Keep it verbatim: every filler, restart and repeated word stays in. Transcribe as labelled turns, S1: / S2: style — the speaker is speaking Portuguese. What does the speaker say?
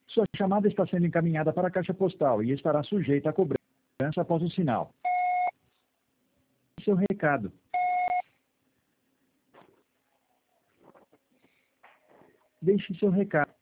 S1: Sua chamada está sendo encaminhada para a caixa postal e estará sujeita a cobrança após o sinal. Seu recado. Deixe seu recado.